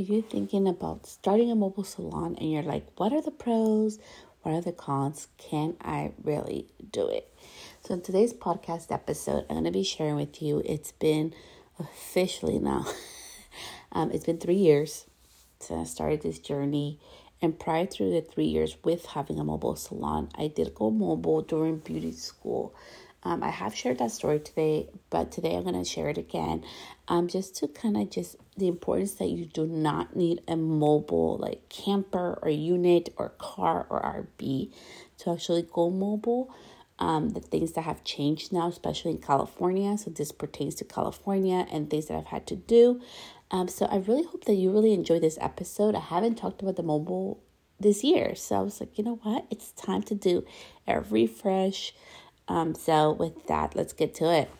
Are you thinking about starting a mobile salon and you're like, what are the pros? What are the cons? Can I really do it? So, in today's podcast episode, I'm going to be sharing with you, it's been officially now, it's been 3 years since I started this journey. And prior to the 3 years with having a mobile salon, I did go mobile during beauty school. I have shared that story today, but today I'm going to share it again. Just to kind of the importance that you do not need a mobile like camper or unit or car or RV to actually go mobile. The things that have changed now, especially in California. So this pertains to California and things that I've had to do. So I really hope that you really enjoy this episode. I haven't talked about the mobile this year. So I was like, you know what? It's time to do a refresh. So with that, let's get to it.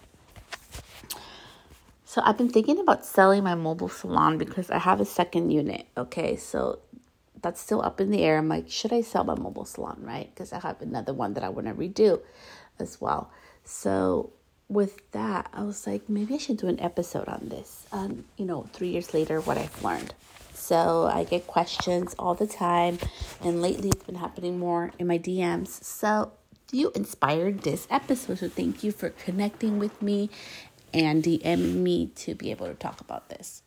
So I've been thinking about selling my mobile salon because I have a second unit. Okay, so that's still up in the air. I'm like, should I sell my mobile salon, right? Because I have another one that I want to redo as well. So with that, I was like, maybe I should do an episode on this. 3 years later, what I've learned. So I get questions all the time. And lately, it's been happening more in my DMs. So you inspired this episode. So thank you for connecting with me and DMing me to be able to talk about this.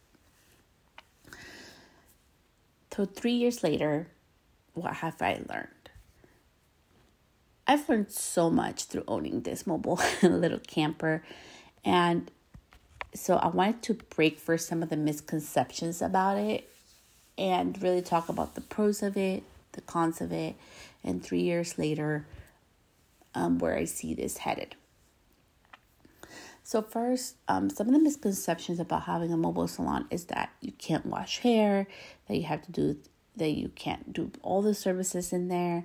So 3 years later, what have I learned? I've learned so much through owning this mobile little camper. And so I wanted to break first some of the misconceptions about it and really talk about the pros of it, the cons of it, and 3 years later, where I see this headed. So first, some of the misconceptions about having a mobile salon is that you can't wash hair, that you can't do all the services in there.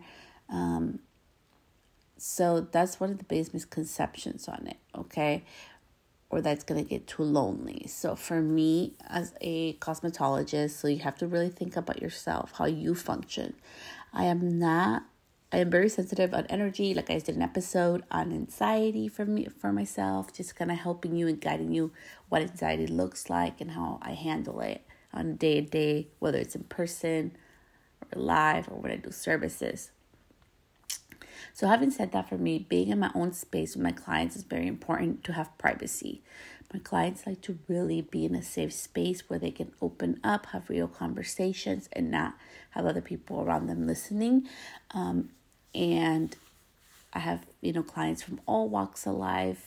So that's one of the biggest misconceptions on it, okay? Or that's going to get too lonely. So for me, as a cosmetologist, so you have to really think about yourself, how you function. I am very sensitive on energy. Like I did an episode on anxiety for myself, just kind of helping you and guiding you what anxiety looks like and how I handle it on a day-to-day, whether it's in person or live or when I do services. So having said that, for me, being in my own space with my clients is very important to have privacy. My clients like to really be in a safe space where they can open up, have real conversations, and not have other people around them listening. And I have, clients from all walks of life.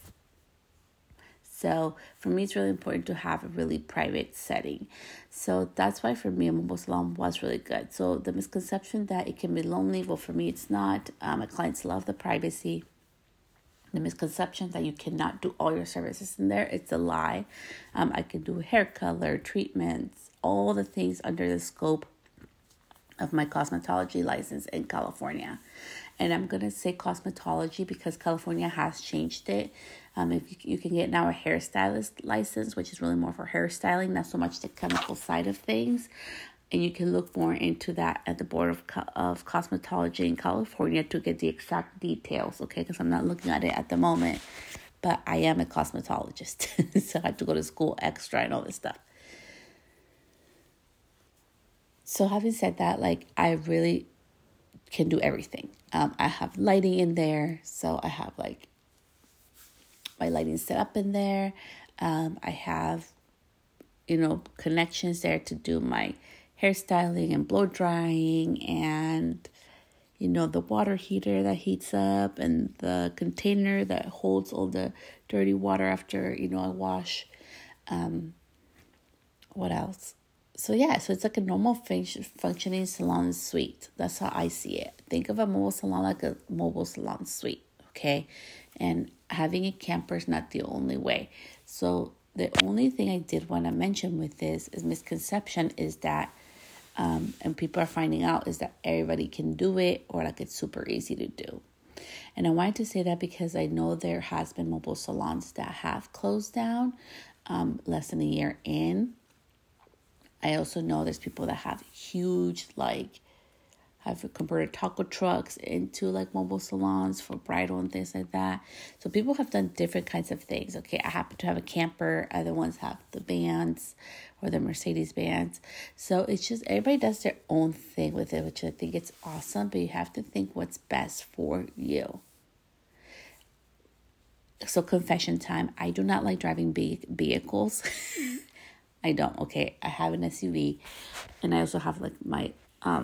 So for me, it's really important to have a really private setting. So that's why for me, a mobile salon was really good. So the misconception that it can be lonely, well, for me, it's not. My clients love the privacy. The misconception that you cannot do all your services in there, it's a lie. I can do hair color, treatments, all the things under the scope of my cosmetology license in California. And I'm going to say cosmetology because California has changed it. If you can get now a hairstylist license, which is really more for hairstyling, not so much the chemical side of things. And you can look more into that at the Board of Cosmetology in California to get the exact details, okay? Because I'm not looking at it at the moment. But I am a cosmetologist, so I have to go to school extra and all this stuff. So having said that, I really can do everything. I have lighting in there, so I have my lighting set up in there. I have, connections there to do my hairstyling and blow drying and, the water heater that heats up and the container that holds all the dirty water after, I wash. What else? So it's like a normal functioning salon suite. That's how I see it. Think of a mobile salon like a mobile salon suite, okay? And having a camper is not the only way. So the only thing I did want to mention with this is misconception is that, and people are finding out, is that everybody can do it or it's super easy to do. And I wanted to say that because I know there has been mobile salons that have closed down less than a year in. I also know there's people that have huge, have converted taco trucks into like mobile salons for bridal and things like that. So people have done different kinds of things. Okay, I happen to have a camper. Other ones have the vans or the Mercedes vans. So it's just everybody does their own thing with it, which I think it's awesome. But you have to think what's best for you. So confession time. I do not like driving big vehicles. I don't. Okay, I have an SUV, and I also have like my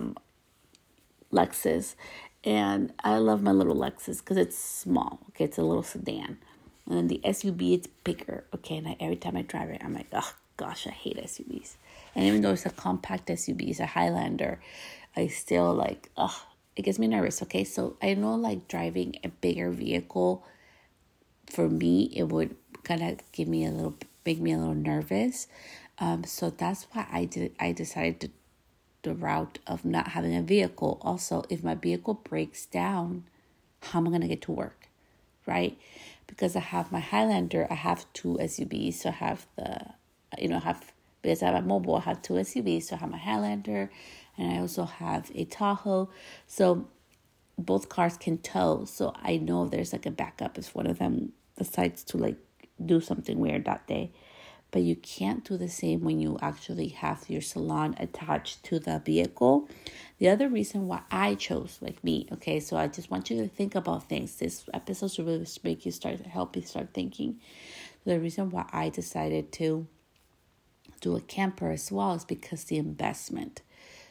Lexus, and I love my little Lexus because it's small. Okay, it's a little sedan, and then the SUV it's bigger. Okay, and every time I drive it, I'm like, oh gosh, I hate SUVs. And even though it's a compact SUV, it's a Highlander, I still like, it gets me nervous. Okay, so I know like driving a bigger vehicle, for me, it would kind of make me a little nervous. So that's why I decided to the route of not having a vehicle. Also, if my vehicle breaks down, how am I going to get to work, right? Because I have my Highlander, I have two SUVs. So I have because I have a mobile, I have two SUVs. So I have my Highlander, and I also have a Tahoe. So both cars can tow. So I know there's like a backup if one of them decides to like do something weird that day. But you can't do the same when you actually have your salon attached to the vehicle. The other reason why I chose like me, okay, so I just want you to think about things. This episode should really help you start thinking. The reason why I decided to do a camper as well is because the investment.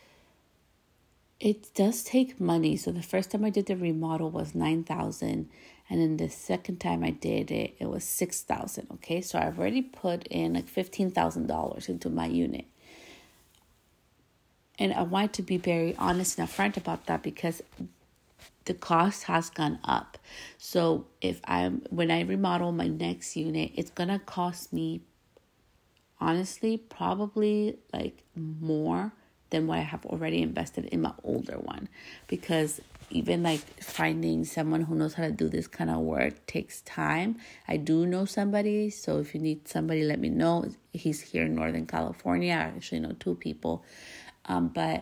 It does take money. So the first time I did the remodel was $9,000. And then the second time I did it, it was $6,000. Okay, so I've already put in like $15,000 into my unit. And I want to be very honest and upfront about that because the cost has gone up. So when I remodel my next unit, it's gonna cost me, honestly, probably like more than what I have already invested in my older one, because even like finding someone who knows how to do this kind of work takes time. I do know somebody, so if you need somebody, let me know. He's here in Northern California. I actually know two people. But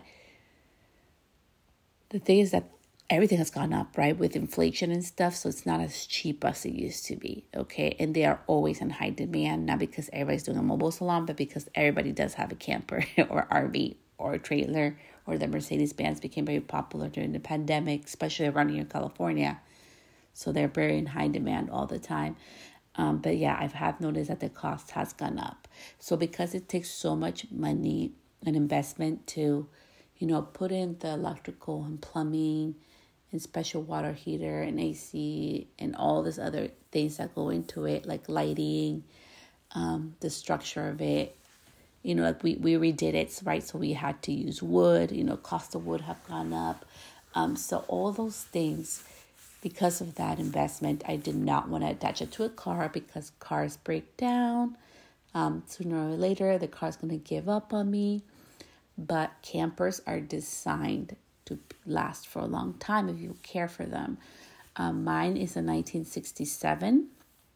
the thing is that everything has gone up, right, with inflation and stuff, so it's not as cheap as it used to be, okay? And they are always in high demand, not because everybody's doing a mobile salon, but because everybody does have a camper or RV or a trailer, or the Mercedes-Benz became very popular during the pandemic, especially around here in California. So they're very in high demand all the time. But yeah, I have noticed that the cost has gone up. So because it takes so much money and investment to, put in the electrical and plumbing and special water heater and AC and all these other things that go into it, like lighting, the structure of it, like we redid it, right? So we had to use wood, cost of wood have gone up. So all those things, because of that investment, I did not want to attach it to a car because cars break down. Sooner or later, the car's going to give up on me. But campers are designed to last for a long time if you care for them. Mine is a 1967.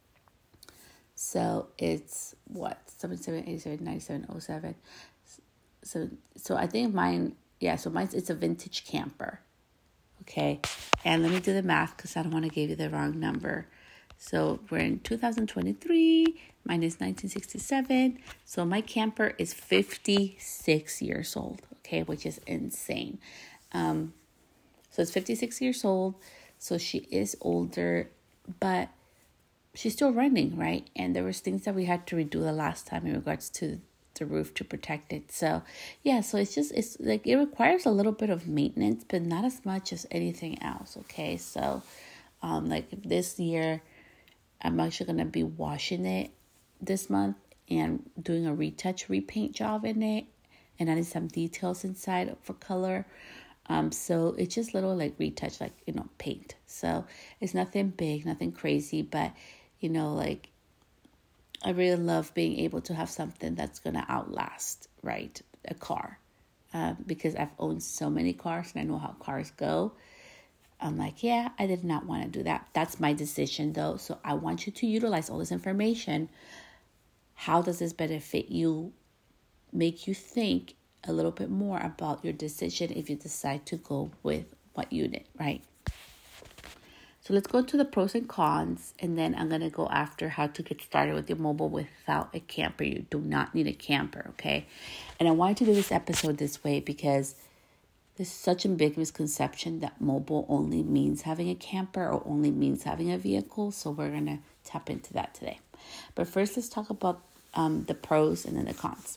So it's 77, 87, 97, 07. So I think mine, it's a vintage camper. Okay. And let me do the math because I don't want to give you the wrong number. So we're in 2023. Mine is 1967. So my camper is 56 years old. Okay. Which is insane. So it's 56 years old. So she is older, but she's still running, right? And there was things that we had to redo the last time in regards to the roof to protect it. So yeah, so it's like it requires a little bit of maintenance, but not as much as anything else. Okay, so like this year, I'm actually gonna be washing it this month and doing a repaint job in it, and adding some details inside for color. So it's just little like retouch, like paint. So it's nothing big, nothing crazy, but like I really love being able to have something that's going to outlast, right, a car. Because I've owned so many cars and I know how cars go. I'm like, yeah, I did not want to do that. That's my decision though. So I want you to utilize all this information. How does this benefit you? Make you think a little bit more about your decision if you decide to go with what unit, right? So let's go to the pros and cons, and then I'm going to go after how to get started with your mobile without a camper. You do not need a camper, okay? And I wanted to do this episode this way because there's such a big misconception that mobile only means having a camper or only means having a vehicle. So we're going to tap into that today. But first, let's talk about the pros and then the cons.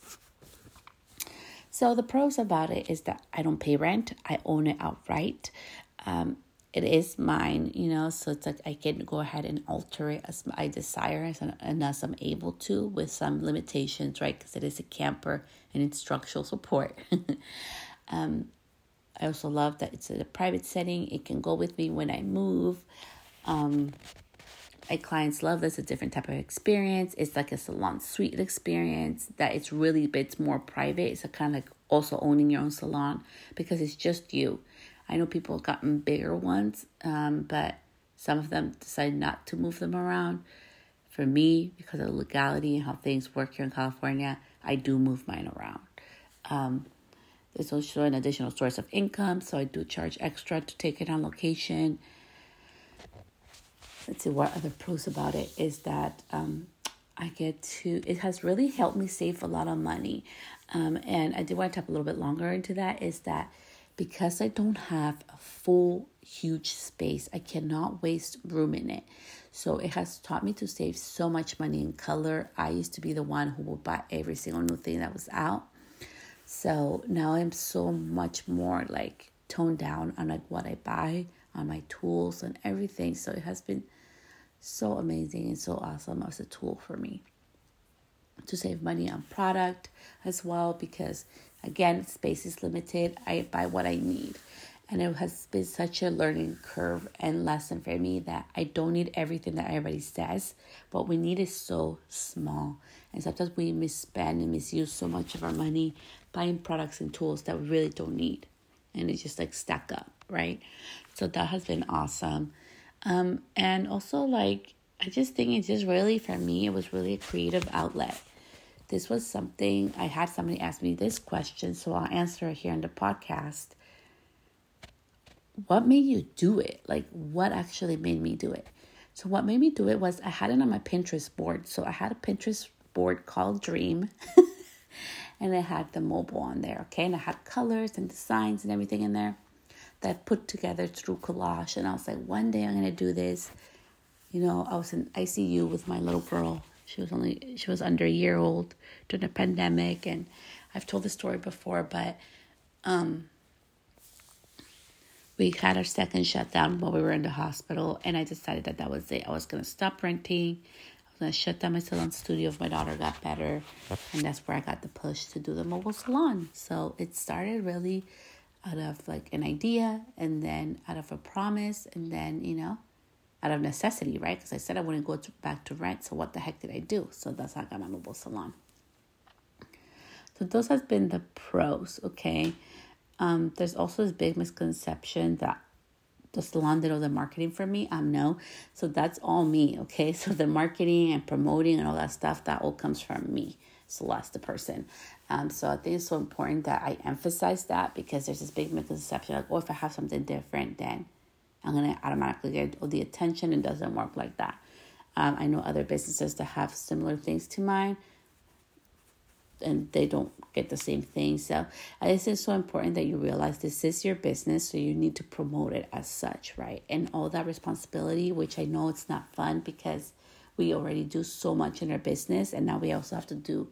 So the pros about it is that I don't pay rent. I own it outright. It is mine, so it's like I can go ahead and alter it as I desire and as I'm able to with some limitations, right? Because it is a camper and it's structural support. I also love that it's in a private setting. It can go with me when I move. My clients love this. It's a different type of experience. It's like a salon suite experience that it's more private. It's kind of like also owning your own salon because it's just you. I know people have gotten bigger ones, but some of them decide not to move them around. For me, because of the legality and how things work here in California, I do move mine around. It's also an additional source of income, so I do charge extra to take it on location. Let's see what other pros about it is that it has really helped me save a lot of money. And I did want to tap a little bit longer into that is that because I don't have a full, huge space, I cannot waste room in it. So it has taught me to save so much money in color. I used to be the one who would buy every single new thing that was out. So now I'm so much more like toned down on like what I buy, on my tools and everything. So it has been so amazing and so awesome as a tool for me to save money on product as well because again, space is limited. I buy what I need. And it has been such a learning curve and lesson for me that I don't need everything that everybody says. What we need is so small. And sometimes we misspend and misuse so much of our money buying products and tools that we really don't need. And it just like stack up, right? So that has been awesome. And also I just think it's just really, for me, it was really a creative outlet. This was something, I had somebody ask me this question, so I'll answer it here on the podcast. What made you do it? Like, what actually made me do it? So what made me do it was I had it on my Pinterest board. So I had a Pinterest board called Dream, and I had the mobile on there, okay? And I had colors and designs and everything in there that I put together through collage. And I was like, one day I'm going to do this. I was in ICU with my little girl. She was under a year old during the pandemic, and I've told the story before, but we had our second shutdown while we were in the hospital, and I decided that was it. I was going to stop renting. I was going to shut down my salon studio if my daughter got better, and that's where I got the push to do the mobile salon. So it started really out of like an idea, and then out of a promise, and then, out of necessity, right? Because I said I wouldn't go back to rent. So what the heck did I do? So that's how I got my mobile salon. So those has been the pros, okay? There's also this big misconception that the salon did all the marketing for me. No. So that's all me, okay? So the marketing and promoting and all that stuff, that all comes from me, Celeste, the person. So I think it's so important that I emphasize that because there's this big misconception like, if I have something different, then I'm going to automatically get all the attention. It doesn't work like that. I know other businesses that have similar things to mine, and they don't get the same thing. So I think it's so important that you realize this is your business, so you need to promote it as such, right? And all that responsibility, which I know it's not fun because we already do so much in our business, and now we also have to do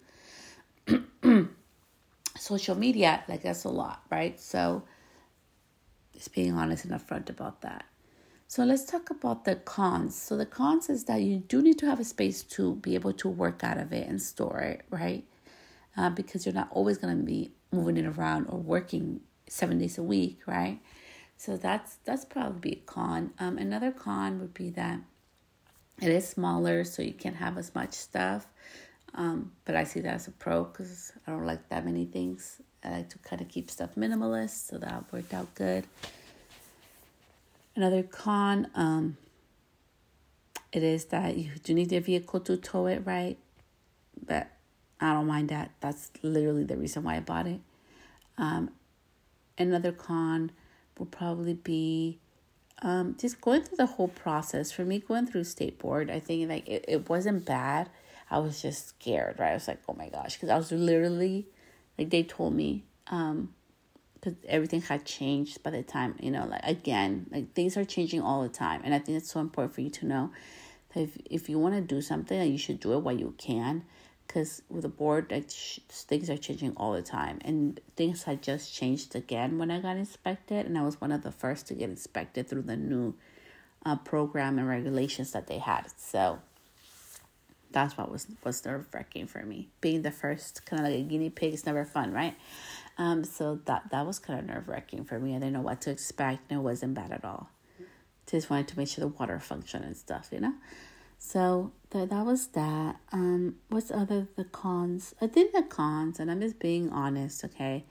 social media. Like, that's a lot, right? So just being honest and upfront about that. So let's talk about the cons. So the cons is that you do need to have a space to be able to work out of it and store it, right? Because you're not always going to be moving it around or working 7 days a week, right? So that's probably a con. Another con would be that it is smaller, so you can't have as much stuff. But I see that as a pro because I don't like that many things. I like to kind of keep stuff minimalist, so that worked out good. Another con, it is that you do need a vehicle to tow it, right? But I don't mind that. That's literally the reason why I bought it. Another con will probably be just going through the whole process. For me, going through state board, I think like it wasn't bad. I was just scared, right? I was like, oh my gosh, because I was literally, like they told me, because everything had changed by the time, like again, like things are changing all the time. And I think it's so important for you to know that if you want to do something, you should do it while you can. Because with the board, like things are changing all the time. And things had just changed again when I got inspected. And I was one of the first to get inspected through the new program and regulations that they had. So that's what was nerve-wracking for me. Being the first, kind of like a guinea pig, is never fun, right? So that was kind of nerve-wracking for me. I didn't know what to expect, and it wasn't bad at all. Just wanted to make sure the water functioned and stuff, So that was that. What's the cons? I think the cons, and I'm just being honest, okay?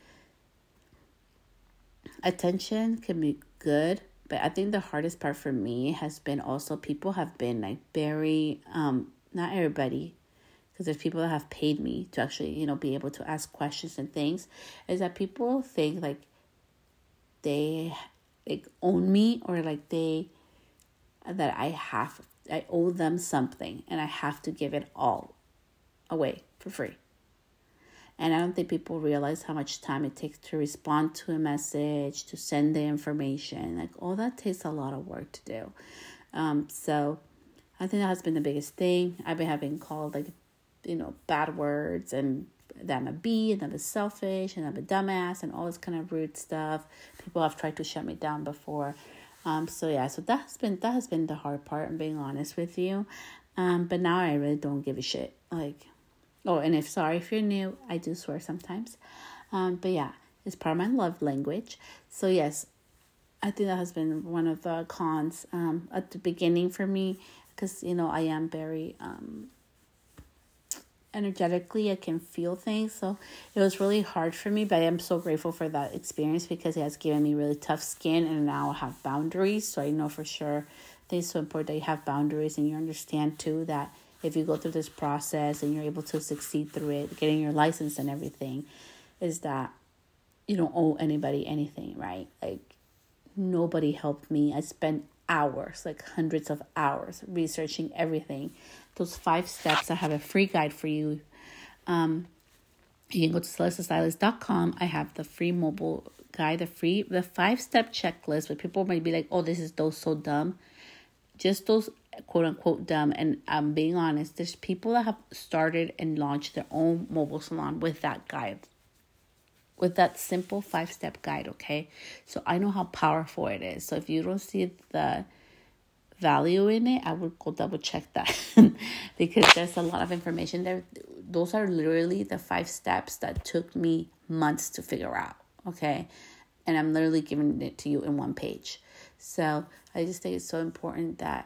Attention can be good, but I think the hardest part for me has been also people have been like very, not everybody, because there's people that have paid me to actually, be able to ask questions and things, is that people think like they like own me, or like that I owe them something and I have to give it all away for free. And I don't think people realize how much time it takes to respond to a message, to send the information. Like all that takes a lot of work to do. So I think that has been the biggest thing. I've been having called like, bad words, and that I'm a bee, and I'm a selfish, and I'm a dumbass, and all this kind of rude stuff. People have tried to shut me down before. So that has been the hard part, I'm being honest with you. But now I really don't give a shit. Like, and if you're new, I do swear sometimes. But yeah, it's part of my love language. So yes, I think that has been one of the cons, at the beginning for me, because, I am very, energetically, I can feel things. So it was really hard for me, but I am so grateful for that experience, because it has given me really tough skin, and now I have boundaries. So I know for sure, I think it's so important that you have boundaries, and you understand too that if you go through this process and you're able to succeed through it, getting your license and everything, is that you don't owe anybody anything, right? Like nobody helped me. I spent hours, like hundreds of hours, researching everything. Those 5 steps, I have a free guide for you. You can go to celestastylist.com. I have the free mobile guide, the 5-step checklist, where people might be like, oh, this is so dumb. Just those quote unquote dumb. And I'm being honest, there's people that have started and launched their own mobile salon with that guide, with that simple 5-step guide, okay? So I know how powerful it is. So if you don't see the value in it, I would go double check that because there's a lot of information there. Those are literally the 5 steps that took me months to figure out, okay? And I'm literally giving it to you in 1 page. So I just think it's so important that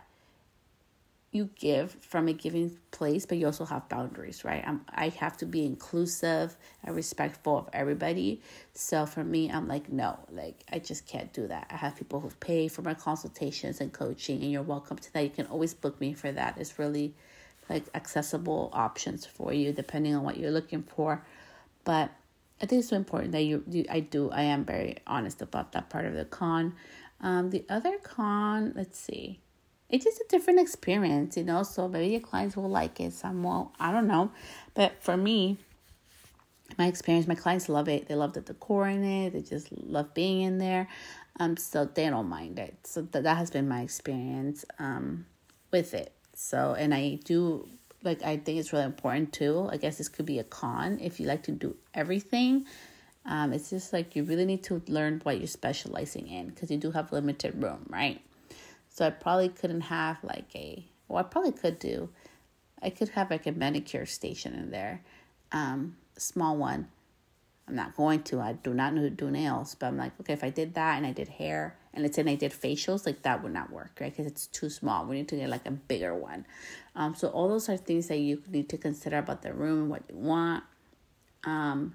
you give from a giving place, but you also have boundaries, right? I have to be inclusive and respectful of everybody. So for me, I'm like, no, like I just can't do that. I have people who pay for my consultations and coaching, and you're welcome to that. You can always book me for that. It's really like accessible options for you depending on what you're looking for. But I think it's so important that I am very honest about that part of the con. The other con, let's see. It's just a different experience, so maybe your clients will like it, some won't, I don't know. But for me, my experience, my clients love it. They love the decor in it. They just love being in there. So they don't mind it. So that has been my experience with it. So, and I do, I think it's really important too. I guess this could be a con if you like to do everything. It's just you really need to learn what you're specializing in, because you do have limited room, right? So I probably couldn't have I probably could do. I could have a manicure station in there, a small one. I'm not going to. I do not know how to do nails, but I'm okay, if I did that and I did hair and let's say I did facials, that would not work, right? Because it's too small. We need to get a bigger one. So all those are things that you need to consider about the room and what you want. And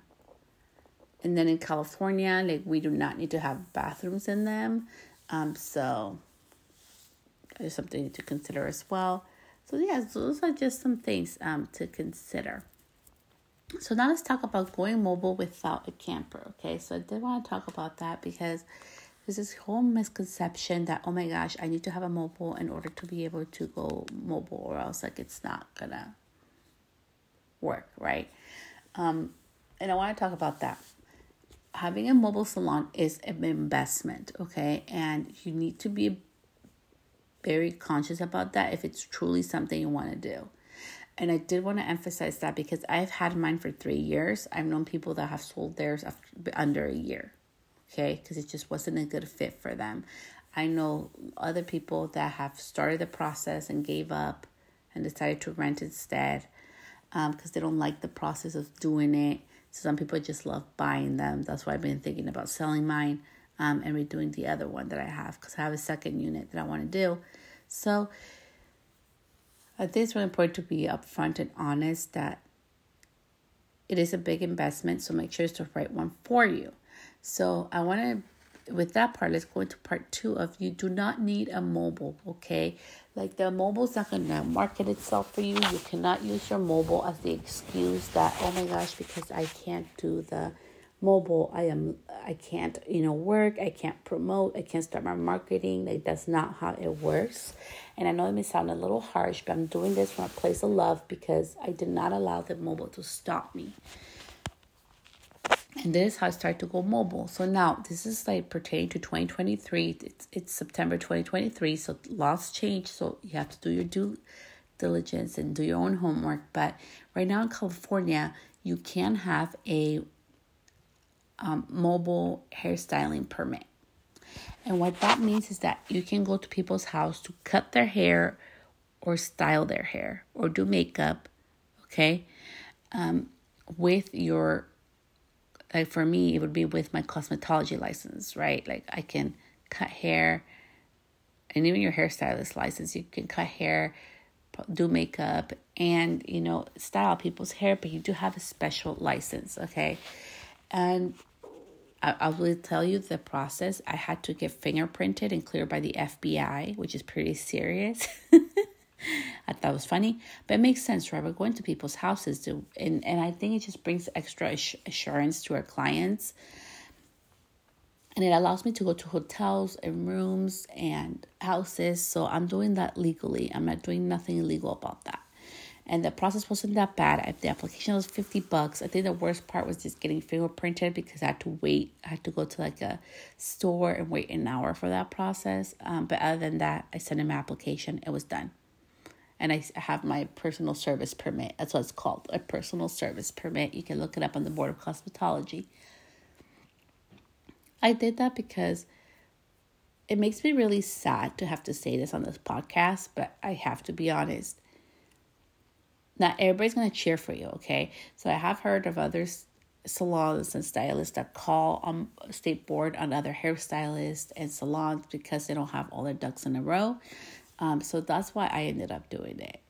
then in California, we do not need to have bathrooms in them. So there's something to consider as well. So yeah, those are just some things to consider. So now let's talk about going mobile without a camper. Okay, so I did want to talk about that because there's this whole misconception that, oh my gosh, I need to have a mobile in order to be able to go mobile, or else like it's not gonna work, right? And I want to talk about that. Having a mobile salon is an investment, okay? And you need to be very conscious about that if it's truly something you want to do. And I did want to emphasize that because I've had mine for 3 years. I've known people that have sold theirs after under a year, okay? Because it just wasn't a good fit for them. I know other people that have started the process and gave up and decided to rent instead because they don't like the process of doing it. So some people just love buying them. That's why I've been thinking about selling mine and redoing the other one that I have because I have a second unit that I want to do. So I think it's really important to be upfront and honest that it is a big investment. So make sure it's the right one for you. So I want to, with that part, let's go into part 2 of you do not need a mobile, okay? Like the mobile's not going to market itself for you. You cannot use your mobile as the excuse that, oh my gosh, because I can't do the mobile, I can't, work, I can't promote, I can't start my marketing. Like that's not how it works. And I know it may sound a little harsh, but I'm doing this from a place of love because I did not allow the mobile to stop me. And this is how I started to go mobile. So now this is like pertaining to 2023. It's September 2023. So laws change. So you have to do your due diligence and do your own homework. But right now in California, you can have a mobile hairstyling permit. And what that means is that you can go to people's house to cut their hair or style their hair or do makeup, okay, with your, like for me, it would be with my cosmetology license, right? Like I can cut hair, and even your hairstylist license, you can cut hair, do makeup, and, style people's hair, but you do have a special license, okay? And I will tell you the process. I had to get fingerprinted and cleared by the FBI, which is pretty serious. I thought it was funny, but it makes sense, right? We're going to people's houses and I think it just brings extra assurance to our clients. And it allows me to go to hotels and rooms and houses. So I'm doing that legally. I'm not doing nothing illegal about that. And the process wasn't that bad. The application was $50. I think the worst part was just getting fingerprinted because I had to wait. I had to go to like a store and wait an hour for that process. But other than that, I sent in my application. It was done. And I have my personal service permit. That's what it's called, a personal service permit. You can look it up on the Board of Cosmetology. I did that because it makes me really sad to have to say this on this podcast, but I have to be honest. Not everybody's going to cheer for you, okay? So I have heard of other salons and stylists that call on state board on other hairstylists and salons because they don't have all their ducks in a row. So that's why I ended up doing it.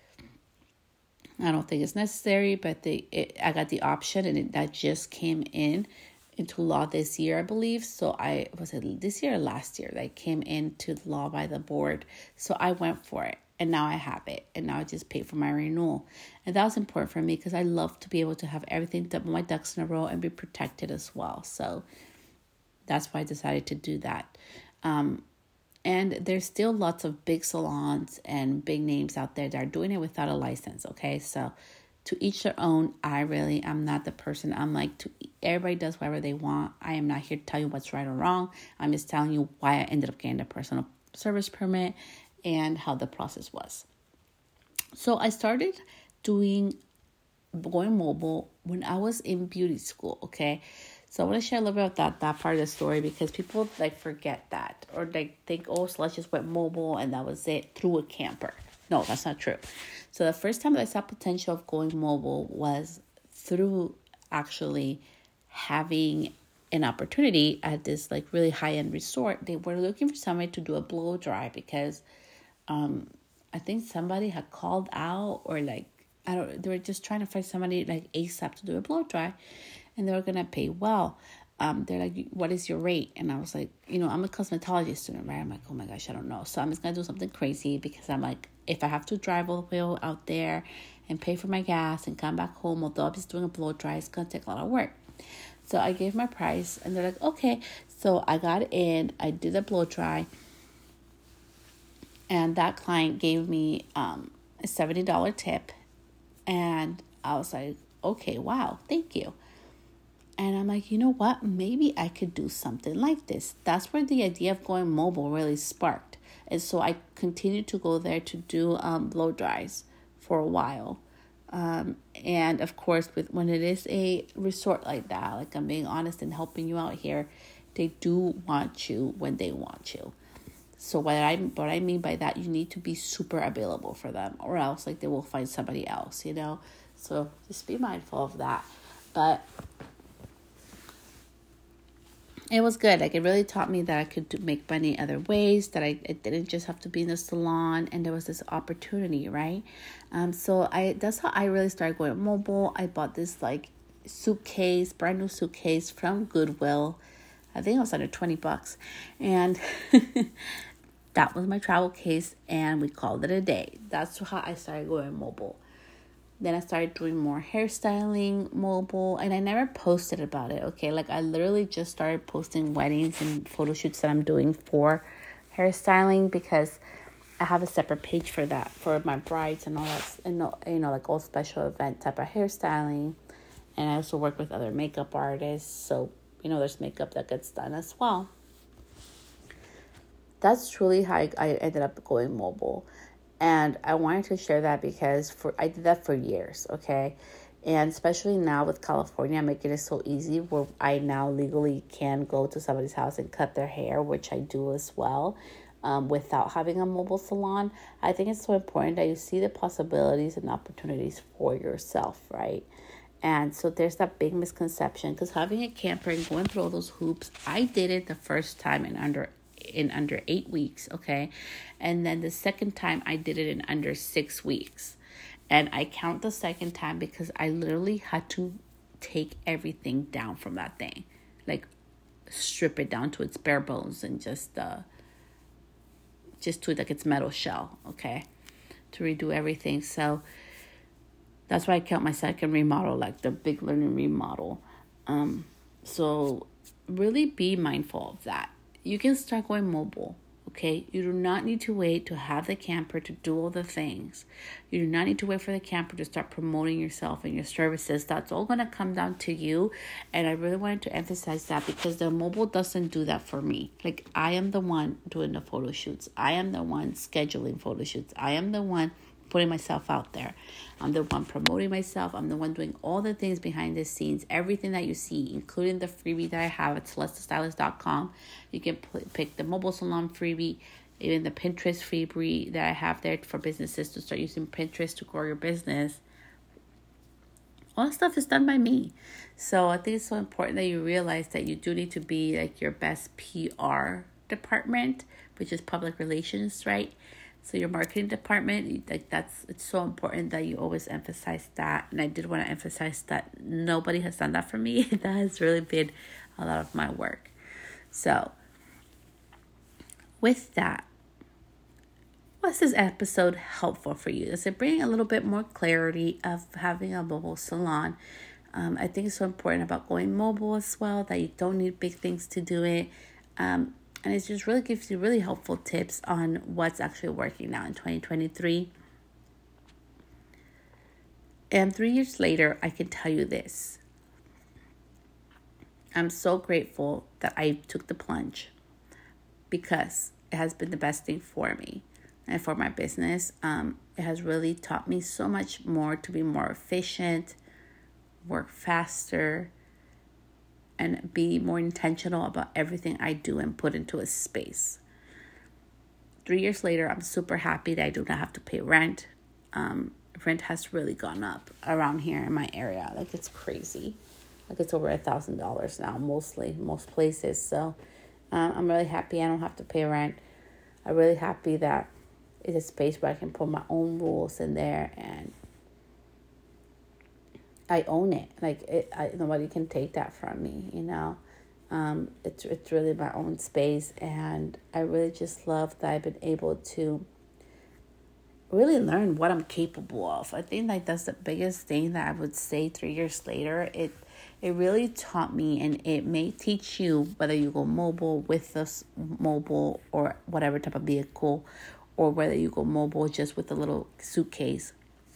I don't think it's necessary, but I got the option, and that just came into law this year, I believe. So was it this year or last year that came into law by the board? So I went for it. And now I have it. And now I just pay for my renewal. And that was important for me because I love to be able to have everything, my ducks in a row, and be protected as well. So that's why I decided to do that. And there's still lots of big salons and big names out there that are doing it without a license, okay? So to each their own. I'm not the person. I'm like, everybody does whatever they want. I am not here to tell you what's right or wrong. I'm just telling you why I ended up getting a personal service permit and how the process was. So I started going mobile when I was in beauty school, okay? So I want to share a little bit about that part of the story because people forget that, or they think, oh, Celeste just went mobile and that was it through a camper. No, that's not true. So the first time that I saw potential of going mobile was through actually having an opportunity at this really high-end resort. They were looking for somebody to do a blow dry because I think somebody had called out, or they were just trying to find somebody ASAP to do a blow dry, and they were gonna pay well. They're like, what is your rate? And I was like, I'm a cosmetology student, right? I'm like, oh my gosh, I don't know. So I'm just gonna do something crazy because I'm like, if I have to drive all the way out there and pay for my gas and come back home. Although I'm just doing a blow dry, it's going to take a lot of work. So I gave my price, and they're like, okay. So I got in, I did the blow dry, and that client gave me a $70 tip. And I was like, okay, wow, thank you. And I'm like, you know what? Maybe I could do something like this. That's where the idea of going mobile really sparked. And so I continued to go there to do blow dries for a while. And of course, when it is a resort like that, like I'm being honest and helping you out here, they do want you when they want you. So what I mean by that, you need to be super available for them, or else like they will find somebody else, you know. So just be mindful of that. But it was good. Like, it really taught me that I could make money other ways, that it didn't just have to be in the salon, and there was this opportunity, right? So that's how I really started going mobile. I bought this like suitcase, brand new suitcase from Goodwill. I think it was under $20, and that was my travel case, and we called it a day. That's how I started going mobile. Then I started doing more hairstyling mobile, and I never posted about it, okay? Like, I literally just started posting weddings and photo shoots that I'm doing for hairstyling, because I have a separate page for that, for my brides and all that, and you know, like all special event type of hairstyling. And I also work with other makeup artists, so, you know, there's makeup that gets done as well. That's truly how I ended up going mobile. And I wanted to share that because I did that for years, okay? And especially now with California, making it so easy where I now legally can go to somebody's house and cut their hair, which I do as well, without having a mobile salon. I think it's so important that you see the possibilities and opportunities for yourself, right? And so there's that big misconception, because having a camper and going through all those hoops, I did it the first time in under 8 weeks, okay? And then the second time I did it in under 6 weeks. And I count the second time because I literally had to take everything down from that thing. Like, strip it down to its bare bones and just to like its metal shell, okay? To redo everything. So that's why I count my second remodel like the big learning remodel. So really be mindful of that. You can start going mobile, okay? You do not need to wait to have the camper to do all the things. You do not need to wait for the camper to start promoting yourself and your services. That's all going to come down to you. And I really wanted to emphasize that, because the mobile doesn't do that for me. Like, I am the one doing the photo shoots. I am the one scheduling photo shoots. I am the one putting myself out there. I'm the one promoting myself. I'm the one doing all the things behind the scenes. Everything that you see, including the freebie that I have at CelesteStylist.com. You can pick the mobile salon freebie, even the Pinterest freebie that I have there for businesses to start using Pinterest to grow your business. All that stuff is done by me. So I think it's so important that you realize that you do need to be like your best PR department, which is public relations, right? So your marketing department, like it's so important that you always emphasize that. And I did want to emphasize that nobody has done that for me. That has really been a lot of my work. So with that, was this episode helpful for you? Does it bring a little bit more clarity of having a mobile salon? I think it's so important about going mobile as well, that you don't need big things to do it. And it just really gives you really helpful tips on what's actually working now in 2023. And 3 years later, I can tell you this. I'm so grateful that I took the plunge, because it has been the best thing for me and for my business. It has really taught me so much more to be more efficient, work faster, and be more intentional about everything I do and put into a space. 3 years later, I'm super happy that I do not have to pay rent. Rent has really gone up around here in my area. Like, it's crazy. Like, it's over $1,000 now, most places. So I'm really happy I don't have to pay rent. I'm really happy that it's a space where I can put my own rules in there, and I own it. Like, nobody can take that from me, you know. It's really my own space, and I really just love that I've been able to really learn what I'm capable of. I think like that's the biggest thing that I would say 3 years later. It really taught me, and it may teach you whether you go mobile with this mobile or whatever type of vehicle, or whether you go mobile just with a little suitcase.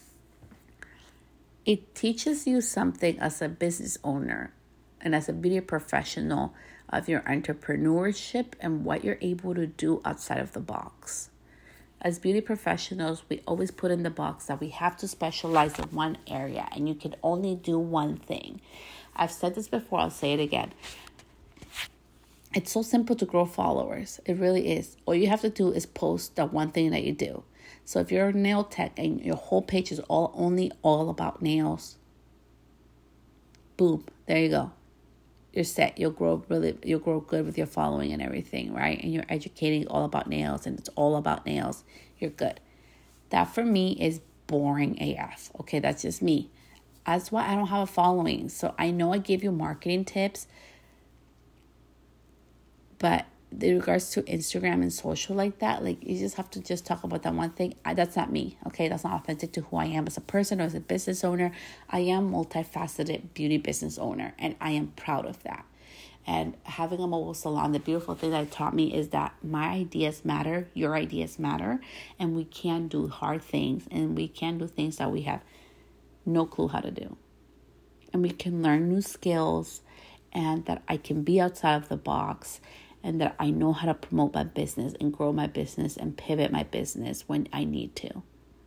It teaches you something as a business owner and as a beauty professional of your entrepreneurship and what you're able to do outside of the box. As beauty professionals, we always put in the box that we have to specialize in one area and you can only do one thing. I've said this before, I'll say it again. It's so simple to grow followers. It really is. All you have to do is post that one thing that you do. So if you're a nail tech and your whole page is all about nails, boom, there you go. You're set. You'll grow good with your following and everything, right? And you're educating all about nails and it's all about nails. You're good. That for me is boring AF. Okay, that's just me. That's why I don't have a following. So I know I give you marketing tips, but in regards to Instagram and social like that, like you just have to just talk about that one thing. That's not me, okay? That's not authentic to who I am as a person or as a business owner. I am multifaceted beauty business owner, and I am proud of that. And having a mobile salon, the beautiful thing that it taught me is that my ideas matter, your ideas matter, and we can do hard things, and we can do things that we have no clue how to do. And we can learn new skills, and that I can be outside of the box, and that I know how to promote my business and grow my business and pivot my business when I need to.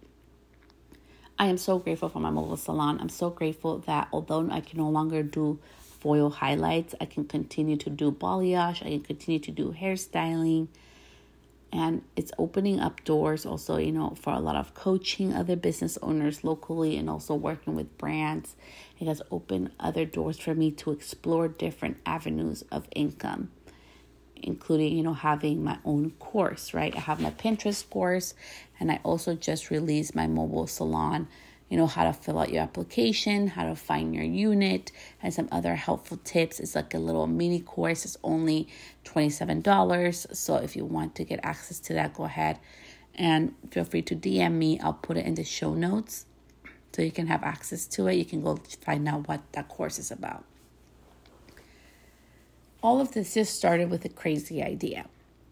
I am so grateful for my mobile salon. I'm so grateful that although I can no longer do foil highlights, I can continue to do balayage, I can continue to do hairstyling, and it's opening up doors also, for a lot of coaching other business owners locally and also working with brands. It has opened other doors for me to explore different avenues of income, including, having my own course, right? I have my Pinterest course, and I also just released my mobile salon, how to fill out your application, how to find your unit, and some other helpful tips. It's like a little mini course. It's only $27. So if you want to get access to that, go ahead and feel free to DM me. I'll put it in the show notes so you can have access to it. You can go find out what that course is about. All of this just started with a crazy idea.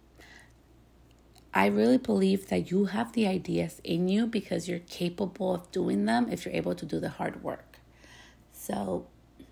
I really believe that you have the ideas in you because you're capable of doing them if you're able to do the hard work. So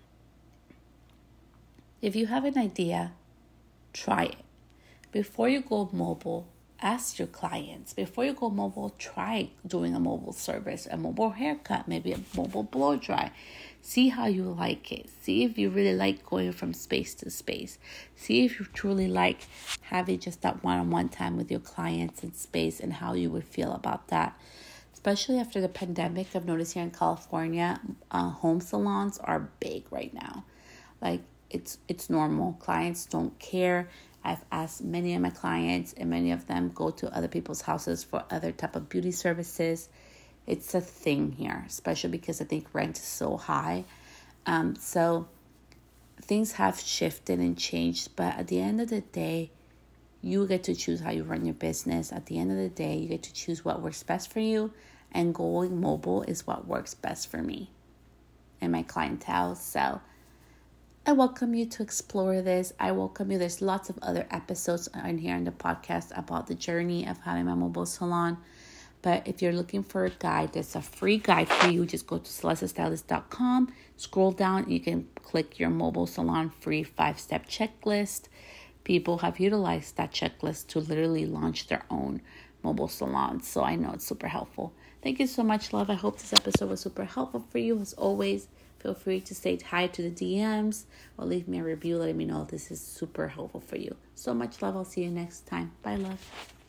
if you have an idea, try it. Before you go mobile, ask your clients. Before you go mobile, try doing a mobile service, a mobile haircut, maybe a mobile blow dry. See how you like it. See if you really like going from space to space. See if you truly like having just that one-on-one time with your clients in space and how you would feel about that. Especially after the pandemic, I've noticed here in California, home salons are big right now. Like it's normal. Clients don't care. I've asked many of my clients, and many of them go to other people's houses for other type of beauty services. It's a thing here, especially because I think rent is so high. So things have shifted and changed, but at the end of the day, you get to choose how you run your business. At the end of the day, you get to choose what works best for you, and going mobile is what works best for me and my clientele. So I welcome you to explore this. I welcome you. There's lots of other episodes on here in the podcast about the journey of having my mobile salon. But if you're looking for a guide, there's a free guide for you. Just go to celestastylist.com, scroll down, and you can click your mobile salon free 5-step checklist. People have utilized that checklist to literally launch their own mobile salons. So I know it's super helpful. Thank you so much, love. I hope this episode was super helpful for you. As always, feel free to say hi to the DMs or leave me a review letting me know this is super helpful for you. So much love. I'll see you next time. Bye, love.